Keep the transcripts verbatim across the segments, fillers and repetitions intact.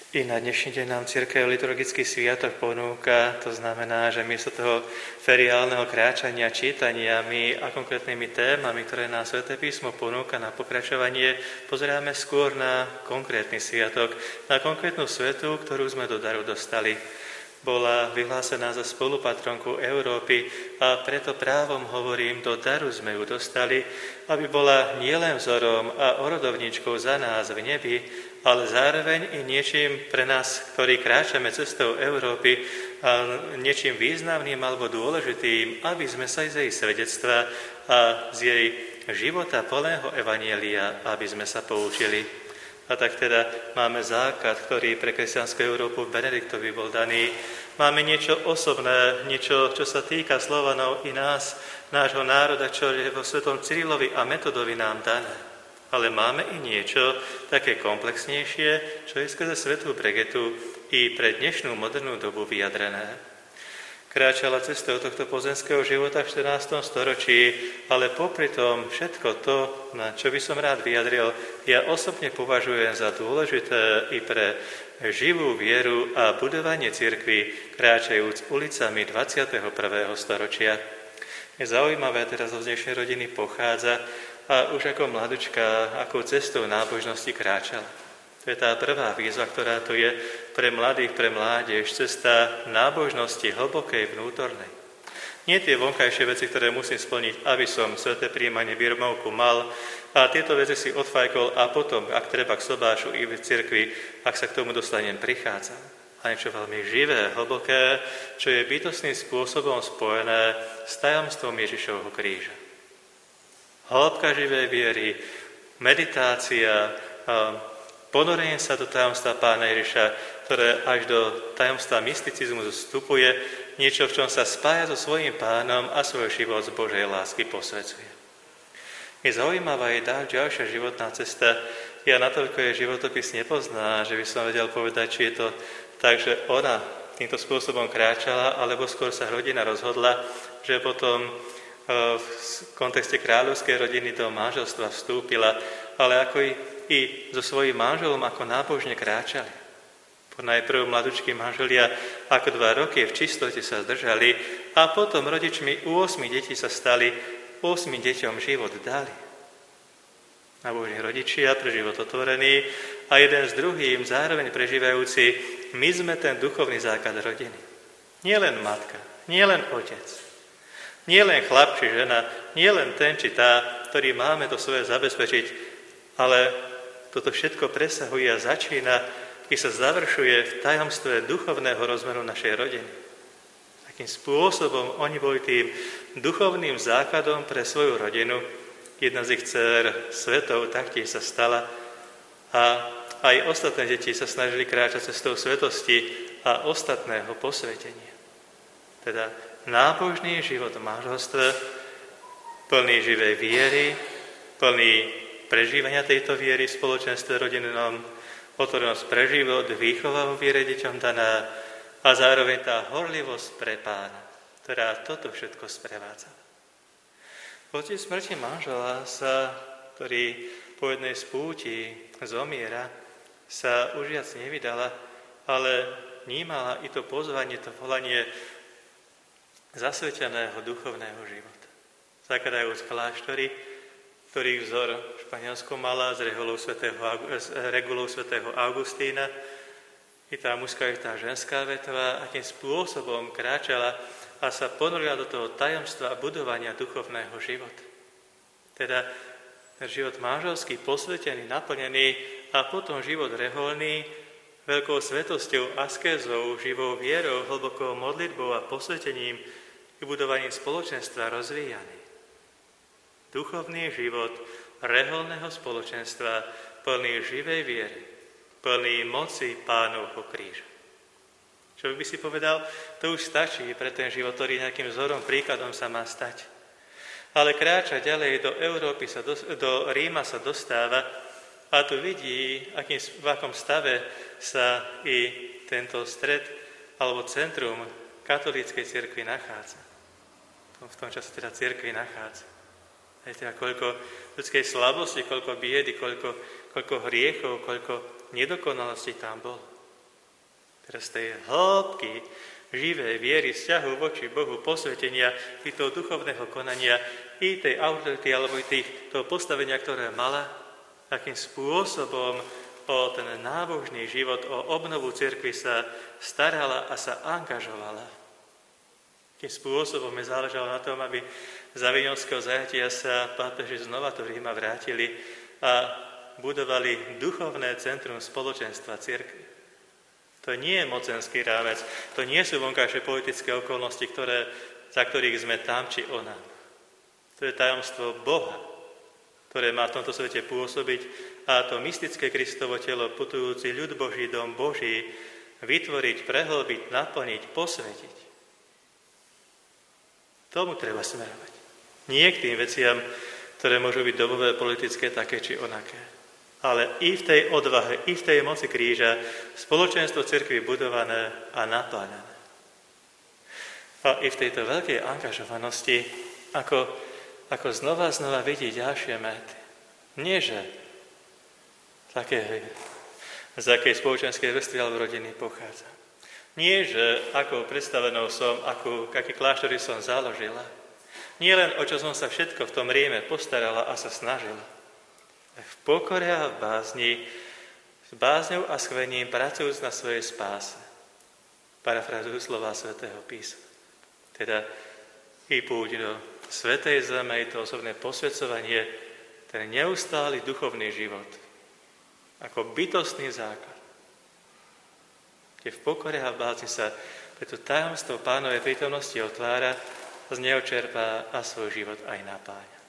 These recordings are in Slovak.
I na dnešný deň nám cirkev liturgický sviatok ponúka, to znamená, že miesto toho feriálneho kráčania, čítania my a konkrétnymi témami, ktoré nám Sväté písmo ponúka na pokračovanie, pozeráme skôr na konkrétny sviatok, na konkrétnu svetu, ktorú sme do daru dostali. Bola vyhlásená za spolupatronku Európy a preto právom hovorím, do daru sme ju dostali, aby bola nielen vzorom a orodovničkou za nás v nebi, ale zároveň i niečím pre nás, ktorí kráčame cestou Európy, a niečím významným alebo dôležitým, aby sme sa z jej svedectva a z jej života plného evanjelia, aby sme sa poučili. A tak teda máme základ, ktorý pre kresťanskú Európu Benediktovi bol daný. Máme niečo osobné, niečo, čo sa týka Slovanov i nás, nášho národa, čo je vo svetom Cyrilovi a Metodovi nám dané. Ale máme i niečo také komplexnejšie, čo je skrze svätú Bregetu i pre dnešnú modernú dobu vyjadrené. Kráčala cestou tohto pozemského života v štrnástom storočí, ale popri tom všetko to, na čo by som rád vyjadril, ja osobne považujem za dôležité i pre živú vieru a budovanie cirkvi, kráčajúc ulicami dvadsiateho prvého storočia. Je zaujímavé, teraz zo dnešnej rodiny pochádza a už ako mladučka, akou cestou nábožnosti kráčala. To je tá prvá výzva, ktorá tu je pre mladých, pre mládež, cesta nábožnosti hlbokej, vnútornej. Nie tie vonkajšie veci, ktoré musím splniť, aby som sväté prijímanie birmovku mal, a tieto veci si odfajkol a potom, ak treba k sobášu i v cirkvi, ak sa k tomu dostanem, prichádzam. A niečo veľmi živé, hlboké, čo je bytostným spôsobom spojené s tajomstvom Ježišovho kríža. Hĺbka živej viery, meditácia, ponorenie sa do tajomstva Pána Ježiša, ktoré až do tajomstva mysticizmu vstupuje, niečo, v čom sa spája so svojím Pánom a svoj život z Božej lásky posvedzuje. Je zaujímavá je ďalšia životná cesta. Ja natoľko je životopis nepozná, že by som vedel povedať, či je to tak, že ona týmto spôsobom kráčala, alebo skôr sa rodina rozhodla, že potom v kontexte kráľovskej rodiny do manželstva vstúpila, ale ako i, i so svojím manželom ako nábožne kráčali. Najprv mladučkí manželia ako dva roky v čistote sa zdržali a potom rodičmi u osmi detí sa stali, osmi deťom život dali. Nábožní rodičia pre život otvorený a jeden s druhým zároveň prežívajúci, my sme ten duchovný základ rodiny. Nie len matka, nie len otec. Nie len chlap či žena, nie len ten či tá, ktorý máme to svoje zabezpečiť, ale toto všetko presahuje a začína i sa završuje v tajomstve duchovného rozmeru našej rodiny. Akým spôsobom oni boli tým duchovným základom pre svoju rodinu. Jedna z ich dcér svetov taktiež sa stala a aj ostatné deti sa snažili kráčať cestou svetosti a ostatného posvetenia. Teda nábožný život v manželstve, plný živej viery, plný prežívania tejto viery v spoločenstve rodinnom, otvorenosť pre život, výchova vo viere deťom daná a zároveň tá horlivosť pre Pána, ktorá toto všetko sprevádza. Po tej smrti manžela sa, ktorý po jednej z púti zomiera, sa už viac nevydala, ale vnímala i to pozvanie, to volanie zasveteného duchovného života. Zakladajúc kláštory, ktorých vzor v Španielsku mala s regulou svätého, s regulou svätého Augustína, i tá mužská, i tá ženská vetva, akým spôsobom kráčala a sa ponorila do toho tajomstva budovania duchovného života. Teda život manželský, posvetený, naplnený a potom život reholný, veľkou svetosťou, askézou, živou vierou, hlbokou modlitbou a posvetením i budovaním spoločenstva rozvíjaný. Duchovný život reholného spoločenstva plný živej viery, plný moci Pánovho kríža. Čo by si povedal, to už stačí pre ten život, ktorý nejakým vzorom, príkladom sa má stať. Ale kráča ďalej do Európy, sa do, do Ríma sa dostáva a tu vidí, akým, v akom stave sa i tento stred alebo centrum katolíckej cirkvi nachádza. V tom čase teda cirkvi nachádza. Viete, a koľko ľudskej slabosti, koľko biedy, koľko, koľko hriechov, koľko nedokonalostí tam bolo. Teraz tej hĺbky živej viery, vzťahu voči Bohu, posvetenia i toho duchovného konania, i tej autority, alebo i tých, toho postavenia, ktoré mala, akým spôsobom o ten nábožný život, o obnovu cirkvi sa starala a sa angažovala. Akým spôsobom mi záležalo na tom, aby z avignonského zajatia sa pápeži znova do Ríma vrátili a budovali duchovné centrum spoločenstva cirkvi. To nie je mocenský rámec, to nie sú vonkajšie politické okolnosti, ktoré, za ktorých sme tam či onam. To je tajomstvo Boha, ktoré má v tomto svete pôsobiť a to mystické Kristovo telo, putujúci ľud Boží, dom Boží, vytvoriť, prehlbiť, naplniť, posvetiť. Tomu treba smerovať. Nie k tým veciam, ktoré môžu byť dobové, politické, také či onaké. Ale i v tej odvahe, i v tej moci kríža spoločenstvo cirkvi budované a napáľané. A i v tejto veľkej angažovanosti, ako, ako znova znova vidí ďalšie méty. Nie, že z akej, z akej spoločenskej vrstvy alebo rodiny pochádza. Nie, že ako predstavenou som, ako, aký kláštory som založila. Nie len o čo som sa všetko v tom Ríme postarala a sa snažila. V pokore a v bázni, s bázňou a schvením pracujúc na svojej spáse. Parafrazujú slova svätého písma. Teda i púť do svätej zeme, i to osobné posväcovanie, ten neustály duchovný život. Ako bytostný základ. Kde v pokore a v bázni sa preto tajomstvo Pánovej prítomnosti otvára, z neho čerpá a svoj život aj napáňa.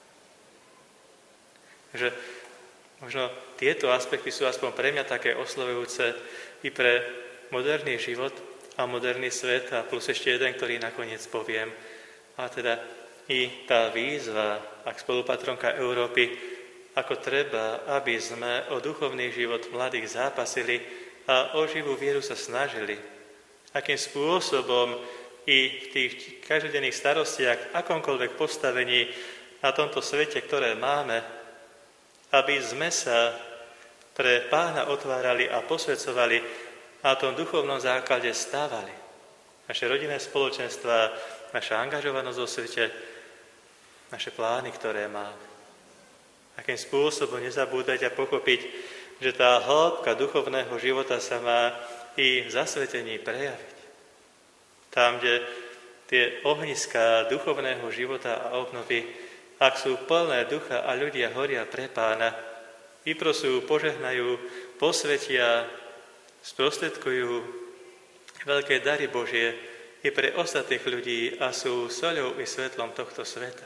Takže možno tieto aspekty sú aspoň pre mňa také oslovujúce i pre moderný život a moderný svet a plus ešte jeden, ktorý nakoniec poviem. A teda i tá výzva, ak spolupatronka Európy, ako treba, aby sme o duchovný život mladých zápasili a o živú vieru sa snažili. Akým spôsobom i v tých každodenných starostiach, akomkoľvek postavení na tomto svete, ktoré máme, aby sme sa pre Pána otvárali a posvedzovali a na tom duchovnom základe stávali. Naše rodinné spoločenstva, naša angažovanosť vo svete, naše plány, ktoré máme. Akým spôsobom nezabúdať a pochopiť, že tá hĺbka duchovného života sa má i v zasvetení prejaviť. Tam, kde tie ohniská duchovného života a obnovy, ak sú plné ducha a ľudia horia pre Pána, vyprosujú, požehnajú, posvetia, sprostredkujú veľké dary Božie i pre ostatných ľudí a sú soľou i svetlom tohto sveta.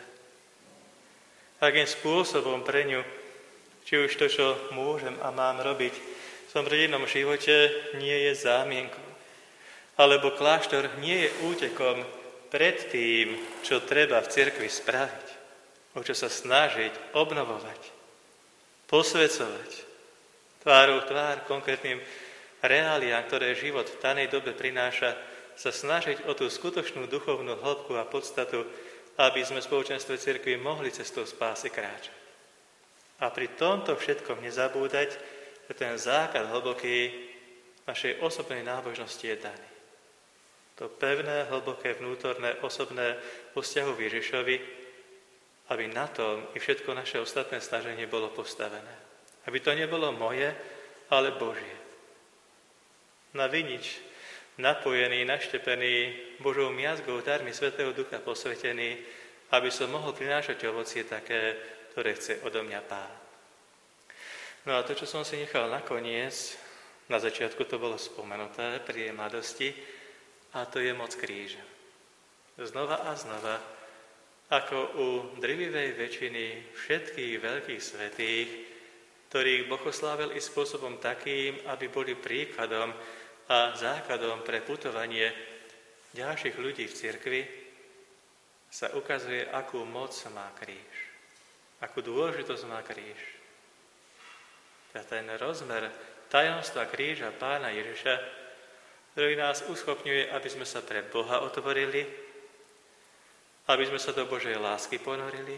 Akým spôsobom pre ňu, či už to, čo môžem a mám robiť v svojom rodinnom živote, nie je zámienkou. Alebo kláštor nie je útekom pred tým, čo treba v cirkvi spraviť, o čo sa snažiť, obnovovať, posvedzovať, tvárou tvár konkrétnym reáliám, ktoré život v danej dobe prináša, sa snažiť o tú skutočnú duchovnú hĺbku a podstatu, aby sme v spoločenstve cirkvi mohli cestou spásy kráčať. A pri tomto všetkom nezabúdať, že ten základ hlboký našej osobnej nábožnosti je daný. To pevné, hlboké, vnútorné, osobné vo vzťahu k Ježišovi, aby na tom i všetko naše ostatné snaženie bolo postavené. Aby to nebolo moje, ale Božie. Na vinič, napojený, naštepený Božou miazgou, darmi Svätého Ducha posvetený, aby som mohol prinášať ovocie také, ktoré chce odo mňa Pán. No a to, čo som si nechal nakoniec, na začiatku to bolo spomenuté pri mladosti, a to je moc kríža. Znova a znova, ako u drvivej väčšiny všetkých veľkých svätých, ktorých Boh oslávil i spôsobom takým, aby boli príkladom a základom pre putovanie ďalších ľudí v cirkvi, sa ukazuje, akú moc má kríž. Akú dôležitosť má kríž. A ten rozmer tajomstva kríža Pána Ježiša, ktorý nás uschopňuje, aby sme sa pre Boha otvorili, aby sme sa do Božej lásky ponorili,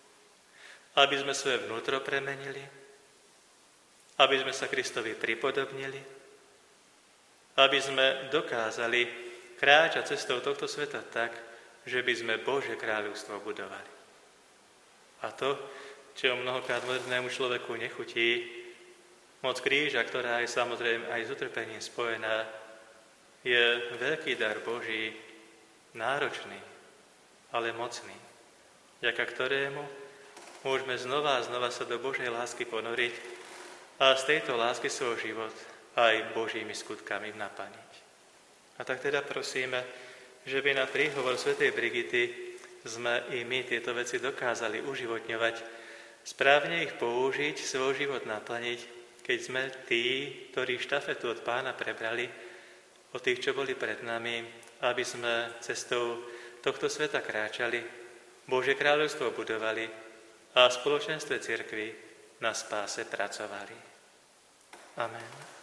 aby sme svoje vnútro premenili, aby sme sa Kristovi pripodobnili, aby sme dokázali kráčať cestou tohto sveta tak, že by sme Božie kráľovstvo budovali. A to, čo mnohokrát modernému človeku nechutí, moc kríža, ktorá je samozrejme aj s utrpením spojená, je veľký dar Boží, náročný, ale mocný, vďaka ktorému môžeme znova a znova sa do Božej lásky ponoriť a z tejto lásky svoj život aj Božími skutkami naplniť. A tak teda prosíme, že by na príhovor svätej Brigity sme i my tieto veci dokázali uživotňovať, správne ich použiť, svoj život naplniť, keď sme tí, ktorí štafetu od Pána prebrali, od tých, čo boli pred nami, aby sme cestou tohto sveta kráčali, Božie kráľovstvo budovali a v spoločenstve cirkvi na spáse pracovali. Amen.